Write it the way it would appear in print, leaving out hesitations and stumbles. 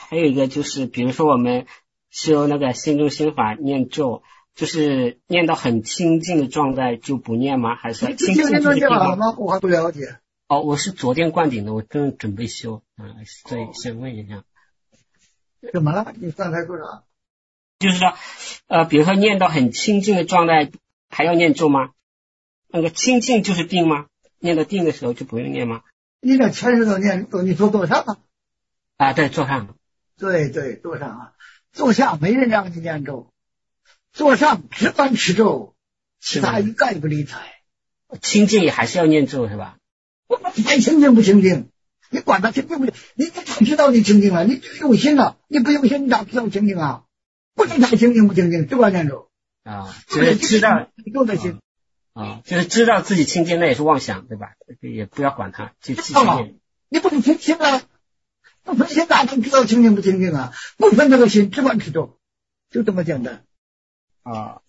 还有一个就是，比如说我们修那个心中心法念咒，就是念到很清净的状态就不念吗？还是清净就是念好了吗？我还不了解。 哦，我是昨天灌顶的，我正准备修所以想问一下。 怎么了？你刚才说啥？ 就是说，比如说念到很清净的状态，还要念咒吗？那个清净就是定吗？念到定的时候就不用念吗？ 你这全是都念，你说多上啊？对，坐上。 对，坐上啊，坐下没人让你念咒，坐上只管持咒，其他一概不理睬。 清净也还是要念咒是吧？ 我们太清净不清净，你管他清净不清净，你咋知道你清净了？你用心了，你不用心，你咋知道清净啊？不是太清净不清净，只管念咒啊，就是知道用的心啊，就是知道自己清净，那也是妄想对吧？也不要管它，就继续念。 你不能分心啊，不分心哪能知道清净不清净啊？不分这个心，只管持咒，就这么简单啊。